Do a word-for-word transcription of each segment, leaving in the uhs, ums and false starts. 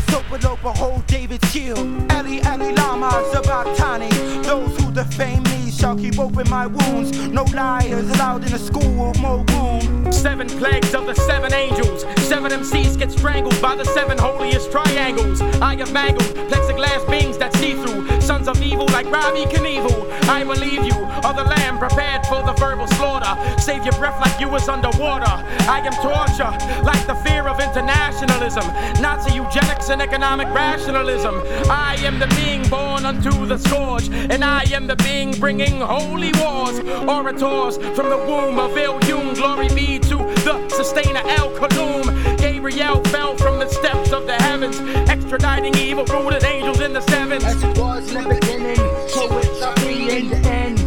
Sopa hold David's shield. Eli Eli Lama Sabatani. Those who defame me shall keep open my wounds. No liars allowed in a school of Mogoon. Seven plagues of the seven angels. Seven M Cs get strangled by the seven holiest triangles. I have mangled plexiglass beings that see through. Sons of evil like Robbie Knievel. I believe you are the lamb prepared for the verbal slaughter. Save your breath like you was underwater. I am torture like the fear of internationalism. Nazi eugenics and economic rationalism. I am the being born unto the scourge, and I am the being bringing holy wars. Orators from the womb of Il Jung. Glory be to the sustainer El Kaloum. Gabriel fell from the steps of the heavens, extraditing evil rooted angels in the sevens. As it was in the beginning, so it shall be in the end.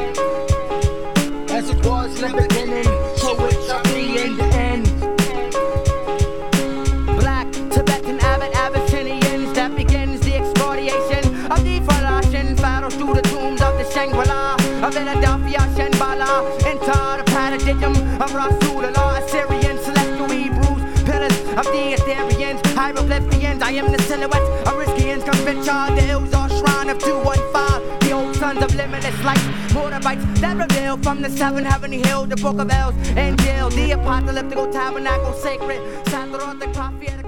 As it was in the beginning, so it shall be in the end. Black, Tibetan, Abbot, Abyssinians, that begins the exfoliation of the Phalashin. Pharaohs through the tombs of the Shangri-La, of Philadelphia, Shenbala, into the paradigm of Rasulullah. Assyrians, celestial Hebrews, pillars of the Ethereans, hieroglyphians. I am the silhouette of Riskians, convention, the hills are shrine of two one five. The old sons of limitless light, motorbikes that reveal from the seven heavenly hills, the book of elves, Angel, the apocalyptical tabernacle, sacred, Sathroth, the prophet.